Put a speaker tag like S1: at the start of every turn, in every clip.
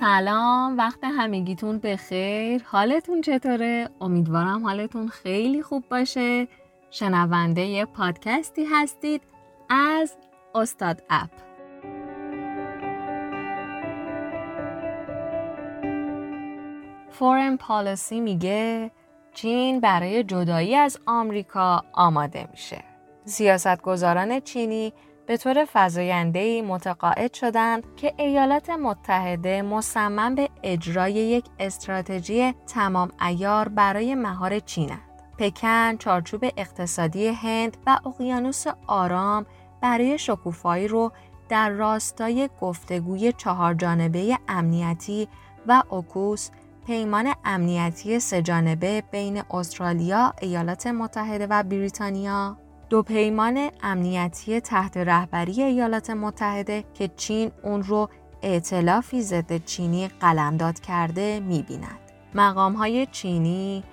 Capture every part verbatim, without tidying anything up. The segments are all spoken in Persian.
S1: سلام، وقت همگیتون بخیر. حالتون چطوره؟ امیدوارم حالتون خیلی خوب باشه. شنونده یه پادکستی هستید از استاد اپ. فورن پالیسی میگه چین برای جدایی از آمریکا آماده میشه. سیاستگزاران چینی به طور فزاینده‌ای متقاعد شدند که ایالات متحده مصمم به اجرای یک استراتژی تمام عیار برای مهار چینند. پکن چارچوب اقتصادی هند و اقیانوس آرام برای شکوفایی رو در راستای گفتگوی چهارجانبه امنیتی و اوکوس، پیمان امنیتی سه‌جانبه بین استرالیا، ایالات متحده و بریتانیا، دو پیمان امنیتی تحت رهبری ایالات متحده که چین اون رو ائتلافی ضد چینی قلمداد کرده می‌بیند. مقام‌های چینی،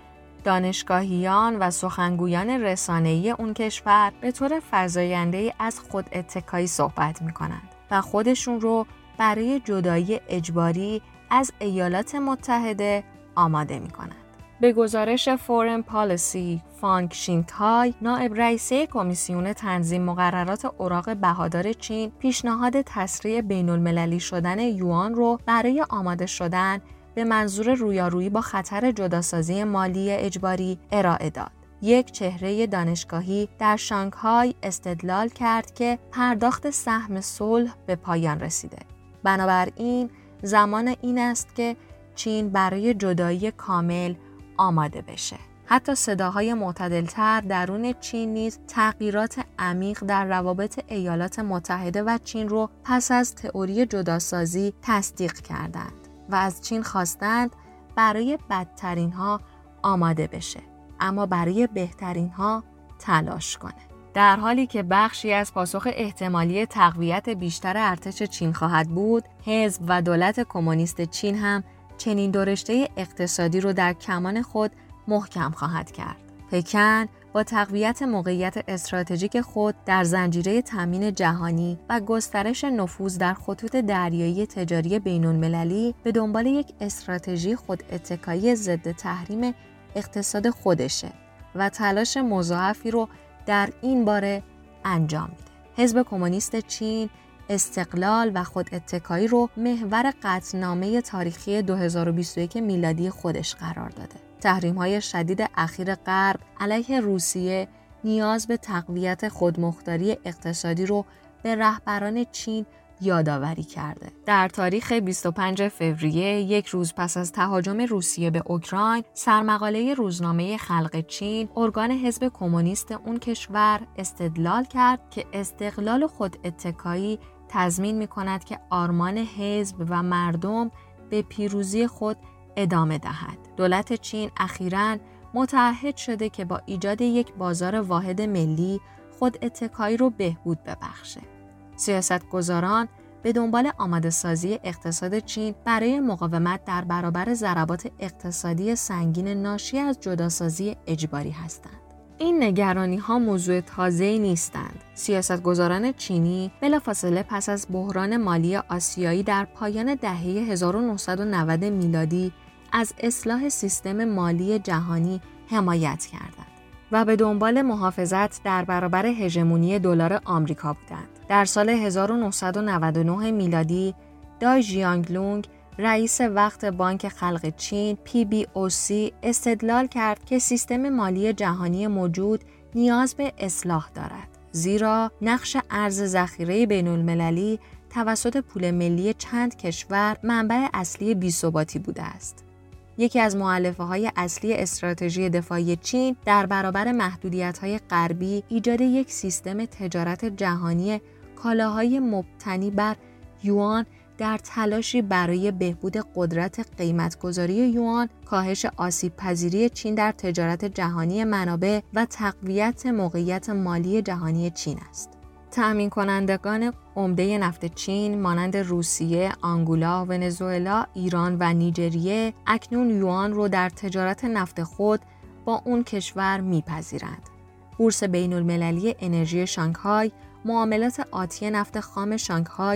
S1: دانشگاهیان و سخنگویان رسانه‌ای اون کشور به طور فزاینده‌ای از خود اتکایی صحبت می‌کنند و خودشون رو برای جدایی اجباری از ایالات متحده آماده می‌کنند. به گزارش فورن پالیسی، فانگ شینگهای، نائب رئیسه کمیسیون تنظیم مقررات اوراق بهادار چین، پیشنهاد تسریع بین‌المللی شدن یوان رو برای آماده شدن به منظور رویارویی با خطر جداسازی مالی اجباری ارائه داد. یک چهره دانشگاهی در شانگهای استدلال کرد که پرداخت سهم صلح به پایان رسیده. بنابراین زمان این است که چین برای جدایی کامل آماده بشه. حتی صداهای معتدلتر درون چین نیز تغییرات عمیق در روابط ایالات متحده و چین رو پس از تئوری جداسازی تصدیق کردند و از چین خواستند برای بدترین ها آماده بشه، اما برای بهترین ها تلاش کنه. در حالی که بخشی از پاسخ احتمالی تقویت بیشتر ارتش چین خواهد بود، حزب و دولت کمونیست چین هم چنین دورشته اقتصادی رو در کمان خود محکم خواهد کرد. پکن با تقویت موقعیت استراتژیک خود در زنجیره تامین جهانی و گسترش نفوذ در خطوط دریایی تجاری بین‌المللی به دنبال یک استراتژی خود اتکایی ضد تحریم اقتصاد خودشه و تلاش مضاعفی رو در این باره انجام میده. حزب کمونیست چین استقلال و خود اتکایی رو محور قطعنامه تاریخی دو هزار و بیست و یک میلادی خودش قرار داده. تحریم‌های شدید اخیر غرب علیه روسیه نیاز به تقویت خودمختاری اقتصادی رو به رهبران چین یادآوری کرده. در تاریخ بیست و پنجم فوریه، یک روز پس از تهاجم روسیه به اوکراین، سرمقاله روزنامه خلق چین، ارگان حزب کمونیست اون کشور، استدلال کرد که استقلال و خود اتکایی تضمین می‌کند که آرمان حزب و مردم به پیروزی خود ادامه دهد. دولت چین اخیراً متعهد شده که با ایجاد یک بازار واحد ملی خود اتکایی رو بهبود ببخشه. سیاستگزاران به دنبال آماده‌سازی اقتصاد چین برای مقاومت در برابر ضربات اقتصادی سنگین ناشی از جداسازی اجباری هستند. این نگرانی‌ها موضوع تازه‌ای نیستند. سیاستگزاران چینی بلافاصله پس از بحران مالی آسیایی در پایان دهه هزار و نهصد و نود میلادی از اصلاح سیستم مالی جهانی حمایت کردند و به دنبال محافظت در برابر هژمونی دلار آمریکا بودند. در سال هزار و نهصد و نود و نه میلادی، دای ژیانگلونگ، رئیس وقت بانک خلق چین پی بی او سی استدلال کرد که سیستم مالی جهانی موجود نیاز به اصلاح دارد، زیرا نقش ارز ذخیره بین‌المللی توسط پول ملی چند کشور منبع اصلی بی‌ثباتی بوده است. یکی از مؤلفه‌های اصلی استراتژی دفاعی چین در برابر محدودیت‌های غربی ایجاد یک سیستم تجارت جهانی کالاهای مبتنی بر یوان در تلاشی برای بهبود قدرت قیمتگذاری یوان، کاهش آسیب پذیری چین در تجارت جهانی منابع و تقویت موقعیت مالی جهانی چین است. تأمین کنندگان عمده نفت چین مانند روسیه، آنگولا، ونزوئلا، ایران و نیجریه اکنون یوان رو در تجارت نفت خود با اون کشور میپذیرند. بورس بین‌المللی انرژی شانگهای، معاملات آتی نفت خام شانگهای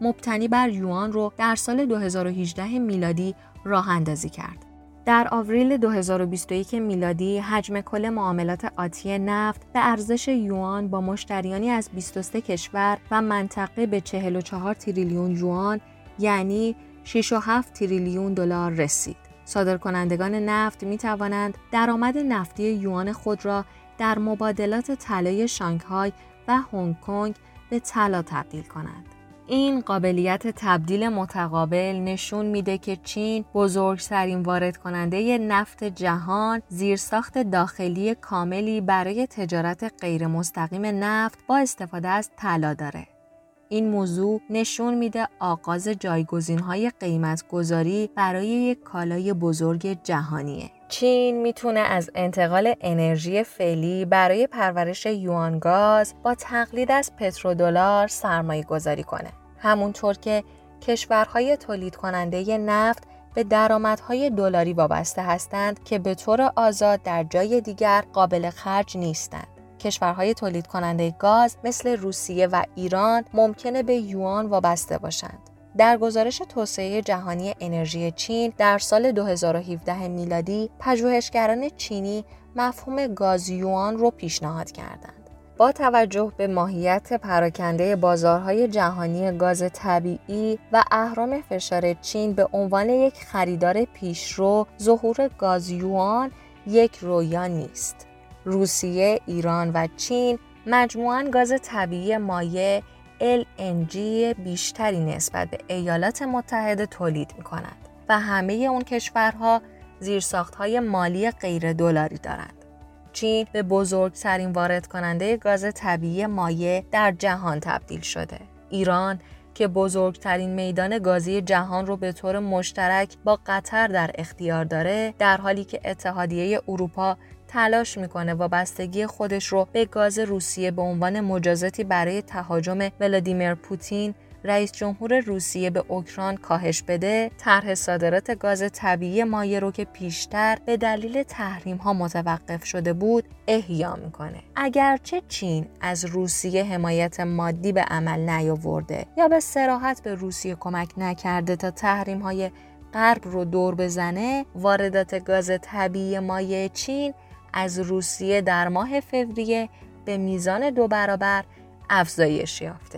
S1: مبتنی بر یوان رو در سال دو هزار و هجده میلادی راه اندازی کرد. در آوریل دو هزار و بیست و یک میلادی حجم کل معاملات آتی نفت به ارزش یوان با مشتریانی از بیست و سه کشور و منطقه به چهل و چهار تریلیون یوان یعنی شش و هفت تریلیون دلار رسید. صادرکنندگان نفت می توانند درآمد نفتی یوان خود را در مبادلات طلای شانگهای و هنگ کنگ به طلا تبدیل کنند. این قابلیت تبدیل متقابل نشون میده که چین بزرگترین وارد کننده نفت جهان، زیرساخت داخلی کاملی برای تجارت غیر مستقیم نفت با استفاده از طلا داره. این موضوع نشون میده آغاز جایگزین‌های قیمت‌گذاری برای یک کالای بزرگ جهانیه. چین میتونه از انتقال انرژی فعلی برای پرورش یوان گاز با تقلید از پترودلار سرمایه گذاری کنه. همونطور که کشورهای تولید کننده نفت به درآمدهای دلاری وابسته هستند که به طور آزاد در جای دیگر قابل خرج نیستند. کشورهای تولید کننده گاز مثل روسیه و ایران ممکنه به یوان وابسته باشند. در گزارش توسعه جهانی انرژی چین در سال دو هزار و هفده میلادی، پژوهشگران چینی مفهوم گاز یوان رو پیشنهاد کردند. با توجه به ماهیت پراکنده بازارهای جهانی گاز طبیعی و اهرم فشار چین به عنوان یک خریدار پیشرو، ظهور گاز یوان یک رویا نیست. روسیه، ایران و چین مجموعاً گاز طبیعی مایع ال ان جی بیشتری نسبت به ایالات متحده تولید می‌کنند و همه اون کشورها زیرساخت‌های مالی غیر دلاری دارند. چین به بزرگترین وارد کننده گاز طبیعی مایع در جهان تبدیل شده. ایران که بزرگترین میدان گازی جهان رو به طور مشترک با قطر در اختیار داره، در حالی که اتحادیه اروپا تلاش میکنه وابستگی خودش رو به گاز روسیه به عنوان مجازاتی برای تهاجم ولادیمیر پوتین رئیس جمهور روسیه به اوکراین کاهش بده، طرح صادرات گاز طبیعی مایع رو که پیشتر به دلیل تحریم ها متوقف شده بود احیا میکنه. اگرچه چین از روسیه حمایت مادی به عمل نیاورده یا به صراحت به روسیه کمک نکرده تا تحریم های غرب رو دور بزنه، واردات گاز طبیعی مایع چین از روسیه در ماه فوریه به میزان دو برابر افزایش یافته.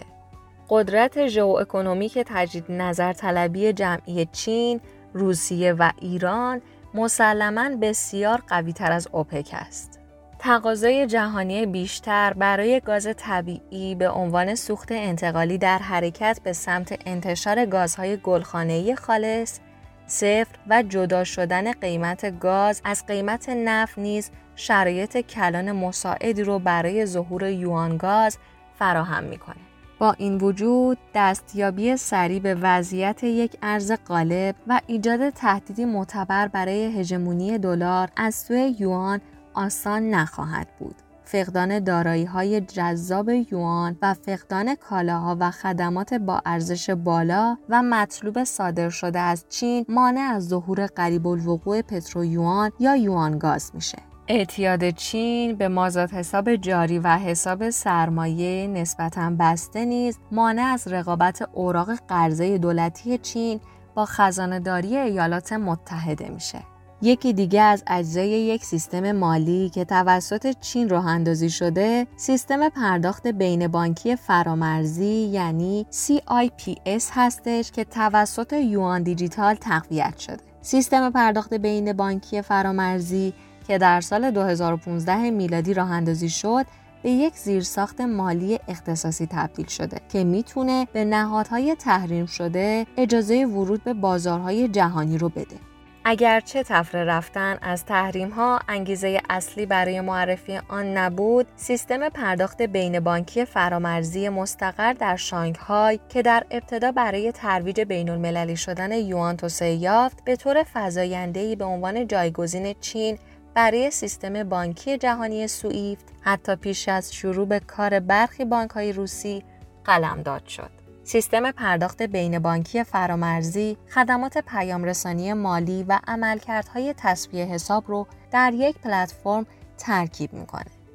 S1: قدرت ژئواکونومیک تجدید نظر طلبی جمعی چین، روسیه و ایران مسلماً بسیار قوی‌تر از اوپک است. تقاضای جهانی بیشتر برای گاز طبیعی به عنوان سوخت انتقالی در حرکت به سمت انتشار گازهای گلخانه‌ای خالص، صفر و جدا شدن قیمت گاز از قیمت نفت نیز شرایط کلان مساعدی رو برای ظهور یوان گاز فراهم می‌کنه. با این وجود دستیابی سریع به وضعیت یک ارز غالب و ایجاد تهدیدی معتبر برای هژمونی دلار از سوی یوان آسان نخواهد بود. فقدان دارایی‌های جذاب یوان و فقدان کالاها و خدمات با ارزش بالا و مطلوب صادر شده از چین مانع از ظهور قریب الوقوع پترو یوان یا یوان گاز میشه. اعتیاد چین به مازاد حساب جاری و حساب سرمایه نسبتاً بسته نیز مانع از رقابت اوراق قرضه دولتی چین با خزانه‌داری ایالات متحده میشه. یکی دیگه از اجزای یک سیستم مالی که توسط چین راه اندازی شده، سیستم پرداخت بین بانکی فرامرزی یعنی سی آی پی اس هستش که توسط یوان دیجیتال تقویت شده. سیستم پرداخت بین بانکی فرامرزی که در سال دو هزار و پانزده میلادی راه اندازی شد، به یک زیرساخت مالی اختصاصی تبدیل شده که میتونه به نهادهای تحریم شده اجازه ورود به بازارهای جهانی رو بده. اگرچه تفره رفتن از تحریم‌ها انگیزه اصلی برای معرفی آن نبود، سیستم پرداخت بین بانکی فرامرزی مستقر در شانگهای که در ابتدا برای ترویج بین‌المللی شدن یوان توسعه یافت، به طور فزاینده‌ای به عنوان جایگزین چین برای سیستم بانکی جهانی سوئیفت حتی پیش از شروع به کار برخی بانک‌های روسی قلمداد شد. سیستم پرداخت بین بانکی فرامرزی خدمات پیام‌رسانی مالی و عملکردهای تسویه حساب رو در یک پلتفرم ترکیب می‌کنه.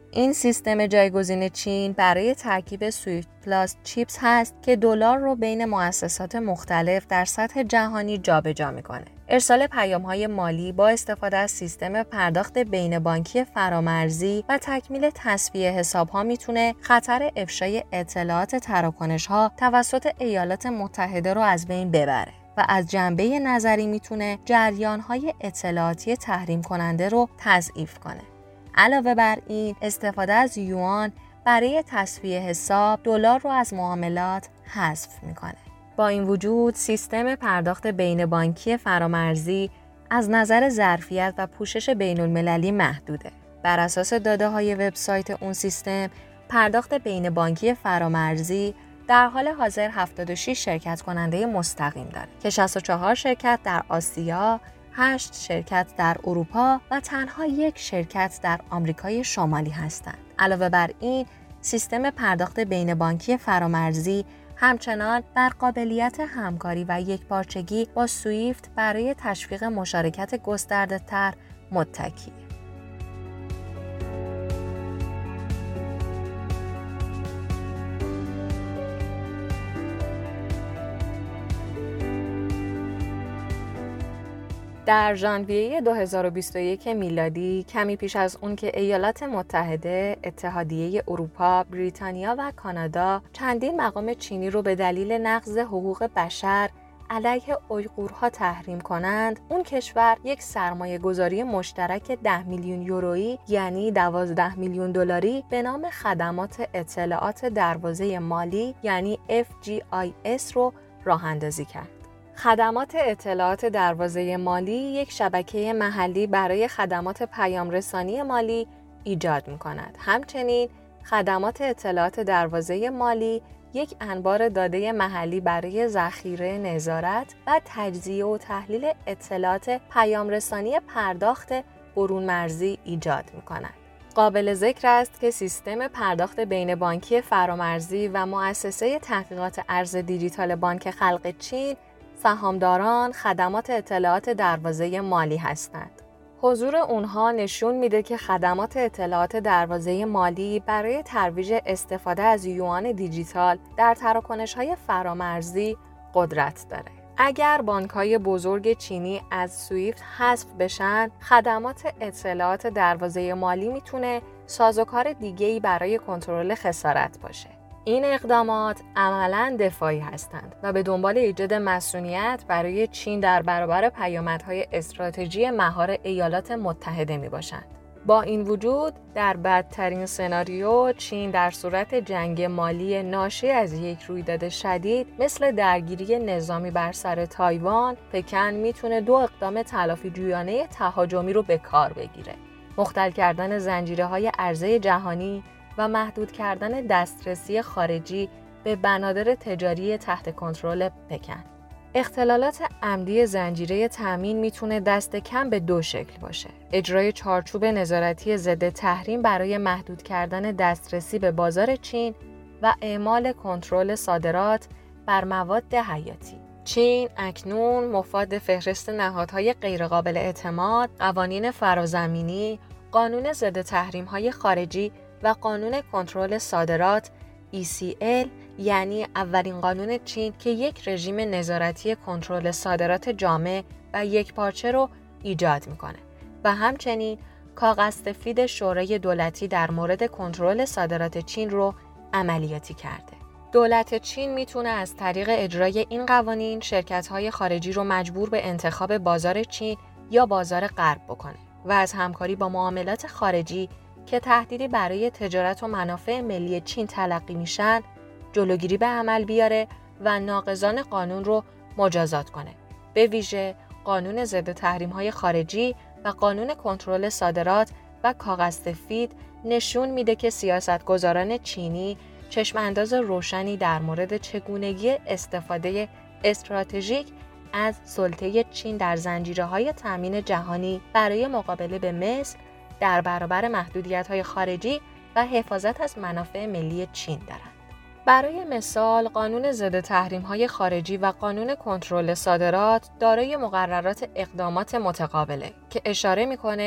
S1: این سیستم جایگزین چین برای ترکیب سویفت پلاس چیپس هست که دلار رو بین مؤسسات مختلف در سطح جهانی جابجا میکنه. ارسال پیام‌های مالی با استفاده از سیستم پرداخت بین بانکی فرامرزی و تکمیل تسویه حساب‌ها میتونه خطر افشای اطلاعات تراکنش‌ها توسط ایالات متحده رو از بین ببره و از جنبه نظری میتونه جریان‌های اطلاعاتی تحریم کننده رو تضعیف کنه. علاوه بر این، استفاده از یوان برای تسویه حساب دلار رو از معاملات حذف میکنه. با این وجود، سیستم پرداخت بین بانکی فرامرزی از نظر ظرفیت و پوشش بین المللی محدوده. بر اساس داده های وبسایت اون سیستم، پرداخت بین بانکی فرامرزی در حال حاضر هفتاد و شش شرکت کننده مستقیم داره که شصت و چهار شرکت در آسیا، هشت شرکت در اروپا و تنها یک شرکت در آمریکای شمالی هستند. علاوه بر این، سیستم پرداخت بین بانکی فرامرزی همچنان بر قابلیت همکاری و یکپارچگی با سویفت برای تشویق مشارکت گسترده‌تر متکیه. در ژانویه دو هزار و بیست و یک میلادی، کمی پیش از اون که ایالات متحده، اتحادیه اروپا، بریتانیا و کانادا چندین مقام چینی رو به دلیل نقض حقوق بشر علیه اویغورها تحریم کنند، اون کشور یک سرمایه گذاری مشترک ده میلیون یورویی یعنی دوازده میلیون دلاری به نام خدمات اطلاعات دروازه مالی یعنی اف جی آی اس رو راه اندازی کرد. خدمات اطلاعات دروازه مالی یک شبکه محلی برای خدمات پیام‌رسانی مالی ایجاد می‌کند. همچنین خدمات اطلاعات دروازه مالی یک انبار داده محلی برای ذخیره، نظارت و تجزیه و تحلیل اطلاعات پیام‌رسانی پرداخت برون مرزی ایجاد می‌کند. قابل ذکر است که سیستم پرداخت بین بانکی فرامرزی و مؤسسه تحقیقات ارز دیجیتال بانک خلق چین سهامداران خدمات اطلاعات دروازه مالی هستند. حضور اونها نشون میده که خدمات اطلاعات دروازه مالی برای ترویج استفاده از یوان دیجیتال در تراکنش‌های فرامرزی قدرت داره. اگر بانک‌های بزرگ چینی از سویفت حذف بشن، خدمات اطلاعات دروازه مالی میتونه سازوکار دیگه‌ای برای کنترل خسارت باشه. این اقدامات عملاً دفاعی هستند و به دنبال ایجاد مسئولیت برای چین در برابر پیامدهای استراتژی مهار ایالات متحده می باشند. با این وجود، در بدترین سناریو چین در صورت جنگ مالی ناشی از یک رویداد شدید مثل درگیری نظامی بر سر تایوان، پکن میتونه دو اقدام تلافی جویانه تهاجمی رو به کار بگیره: مختل کردن زنجیره‌های عرضه جهانی و محدود کردن دسترسی خارجی به بنادر تجاری تحت کنترل پکن. اختلالات عمدی زنجیره تامین میتونه دست کم به دو شکل باشه: اجرای چارچوب نظارتی ضد تحریم برای محدود کردن دسترسی به بازار چین و اعمال کنترل صادرات بر مواد حیاتی. چین اکنون مفاد فهرست نهادهای غیرقابل اعتماد، قوانین فرازمینی، قانون ضد تحریم‌های خارجی و قانون کنترل صادرات ای سی ال یعنی اولین قانون چین که یک رژیم نظارتی کنترل صادرات جامع و یکپارچه رو ایجاد میکنه و همچنین کاغذ سفید شورای دولتی در مورد کنترل صادرات چین رو عملیاتی کرده. دولت چین میتونه از طریق اجرای این قوانین شرکت‌های خارجی رو مجبور به انتخاب بازار چین یا بازار غرب بکنه و از همکاری با معاملات خارجی که تهدیدی برای تجارت و منافع ملی چین تلقی میشن جلوگیری به عمل بیاره و ناقضان قانون رو مجازات کنه. به ویژه قانون ضد تحریم‌های خارجی و قانون کنترل صادرات و کاغذ سفید نشون میده که سیاستگزاران چینی چشم انداز روشنی در مورد چگونگی استفاده استراتژیک از سلطه چین در زنجیره‌های تامین جهانی برای مقابله به مثل در برابر محدودیت‌های خارجی و حفاظت از منافع ملی چین دارند. برای مثال، قانون ضد تحریم‌های خارجی و قانون کنترل صادرات دارای مقررات اقدامات متقابله که اشاره می‌کنه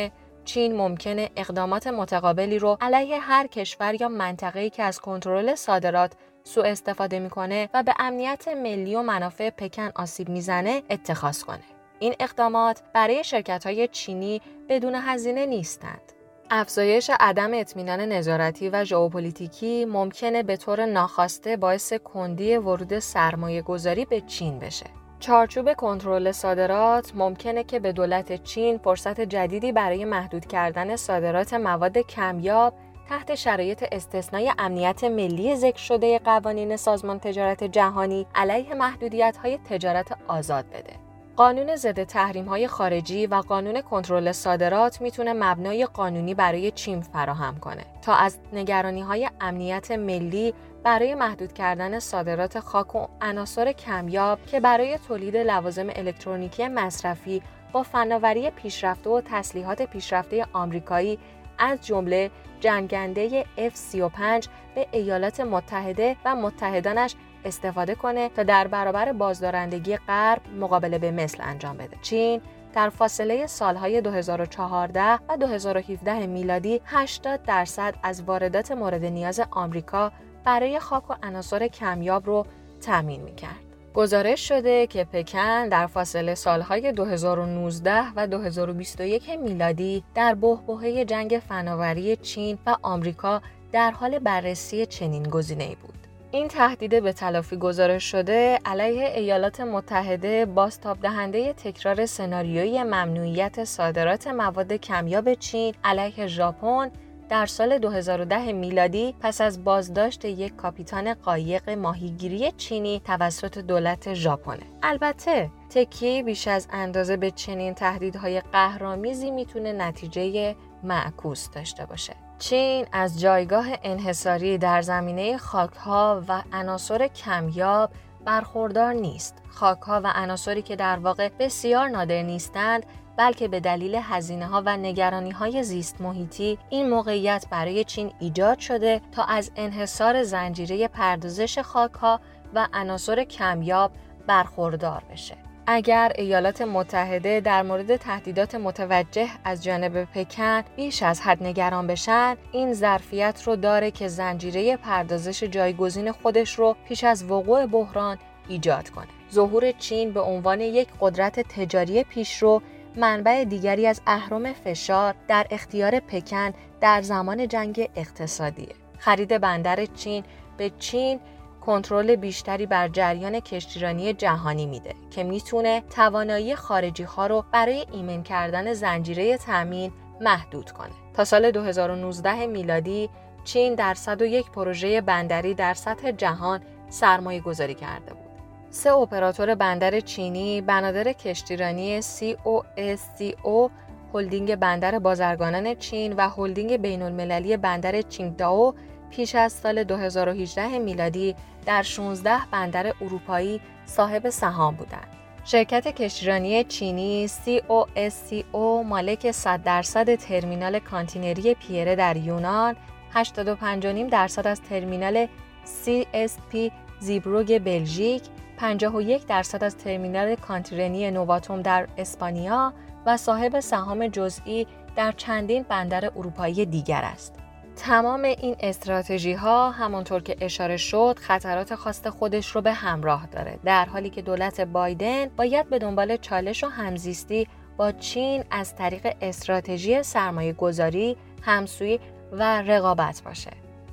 S1: چین ممکنه اقدامات متقابلی رو علیه هر کشور یا منطقه‌ای که از کنترل صادرات سوء استفاده میکنه و به امنیت ملی و منافع پکن آسیب میزنه اتخاذ کنه. این اقدامات برای شرکت‌های چینی بدون هزینه نیستند. افزایش عدم اطمینان نظارتی و ژئوپلیتیکی ممکنه به طور ناخواسته باعث کندی ورود سرمایه‌گذاری به چین بشه. چارچوب کنترل صادرات ممکنه که به دولت چین فرصت جدیدی برای محدود کردن صادرات مواد کمیاب تحت شرایط استثنای امنیت ملی ذکر شده قوانین سازمان تجارت جهانی علیه محدودیت‌های تجارت آزاد بده. قانون ضد تحریم‌های خارجی و قانون کنترل صادرات میتونه مبنای قانونی برای چین فراهم کنه تا از نگرانی‌های امنیت ملی برای محدود کردن صادرات خاک و عناصر کمیاب که برای تولید لوازم الکترونیکی مصرفی با فناوری پیشرفته و تسلیحات پیشرفته آمریکایی از جمله جنگنده اف سی و پنج به ایالات متحده و متحدانش استفاده کنه تا در برابر بازدارندگی غرب مقابله به مثل انجام بده. چین در فاصله سالهای دو هزار و چهارده و دو هزار و هفده میلادی هشتاد درصد از واردات مورد نیاز آمریکا برای خاک و عناصر کمیاب رو تامین می‌کرد. گزارش شده که پکن در فاصله سالهای دو هزار و نوزده و دو هزار و بیست و یک میلادی در بحبوحه جنگ فناوری چین و آمریکا در حال بررسی چنین گزینه‌ای بود. این تهدید به تلافی گزارش شده علیه ایالات متحده بازتاب دهنده تکرار سناریوی ممنوعیت صادرات مواد کمیاب چین علیه ژاپن در سال دو هزار و ده میلادی پس از بازداشت یک کاپیتان قایق ماهیگیری چینی توسط دولت ژاپن. البته تکیه بیش از اندازه به چنین تهدیدهای قهرآمیزی میتونه نتیجه معکوس داشته باشه. چین از جایگاه انحصاری در زمینه خاک‌ها و عناصر کمیاب برخوردار نیست. خاک‌ها و عناصری که در واقع بسیار نادر نیستند، بلکه به دلیل هزینه‌ها و نگرانی‌های زیست محیطی این موقعیت برای چین ایجاد شده تا از انحصار زنجیره پردازش خاک‌ها و عناصر کمیاب برخوردار بشه. اگر ایالات متحده در مورد تهدیدات متوجه از جانب پکن بیش از حد نگران بشن، این ظرفیت رو داره که زنجیره پردازش جایگزین خودش رو پیش از وقوع بحران ایجاد کنه. ظهور چین به عنوان یک قدرت تجاری پیشرو منبع دیگری از اهرم فشار در اختیار پکن در زمان جنگ اقتصادیه. خرید بندر چین به چین کنترل بیشتری بر جریان کشتیرانی جهانی میده که میتونه توانایی خارجی ها رو برای ایمن کردن زنجیره تامین محدود کنه. تا سال دو هزار و نوزده میلادی چین در صد و یک پروژه بندری در سطح جهان سرمایه گذاری کرده بود. سه اپراتور بندر چینی، بنادر کشتیرانی سی او اس سی او، هلدینگ بندر بازرگانان چین و هلدینگ بین‌المللی بندر چینگدائو پیش از سال دو هزار و هجده میلادی در شانزده بندر اروپایی صاحب سهام بودند. شرکت کشتیرانی چینی سی او اس سی او مالک صد درصد ترمینال کانتینری پیره در یونان، هشتاد و پنج و پنج درصد از ترمینال سی اس پی زیبروگ بلژیک، پنجاه و یک درصد از ترمینال کانتینری نواتوم در اسپانیا و صاحب سهام جزئی در چندین بندر اروپایی دیگر است. تمام این استراتژی ها همانطور که اشاره شد خطرات خاص خودش رو به همراه داره، در حالی که دولت بایدن باید به دنبال چالش و همزیستی با چین از طریق استراتژی سرمایه گذاری، همسویی و رقابت باشه.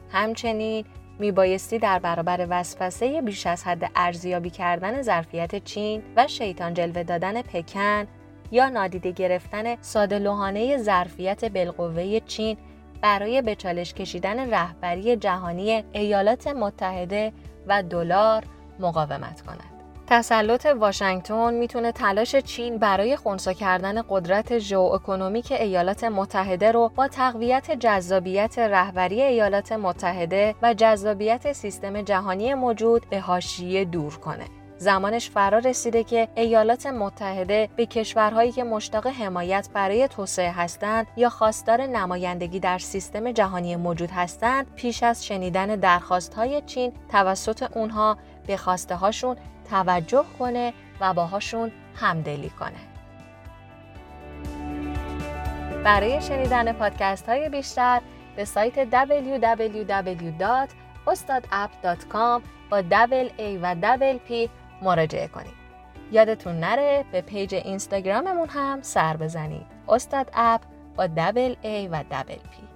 S1: همچنین میبایستی در برابر وسوسه بیش از حد ارزیابی کردن ظرفیت چین و شیطان جلوه دادن پکن یا نادیده گرفتن ساده‌لوحانه ظرفیت بالقوه چین برای به چالش کشیدن رهبری جهانی ایالات متحده و دلار مقاومت کند. تسلط واشنگتن میتونه تلاش چین برای خنثی کردن قدرت ژئواکونومیک ایالات متحده رو با تقویت جذابیت رهبری ایالات متحده و جذابیت سیستم جهانی موجود به حاشیه دور کنه. زمانش فرا رسیده که ایالات متحده به کشورهایی که مشتاق حمایت برای توسعه هستند یا خواستار نمایندگی در سیستم جهانی موجود هستند، پیش از شنیدن درخواست‌های چین توسط اونها به خواسته هاشون توجه کنه و باهاشون همدلی کنه. برای شنیدن پادکست های بیشتر به سایت دبلیو دبلیو دبلیو دات استاد اپ دات کام با دبل ای و دبل پی مراجعه کنید. یادتون نره به پیج اینستاگراممون هم سر بزنید. استاد اپ با دبل ای و دبل پی.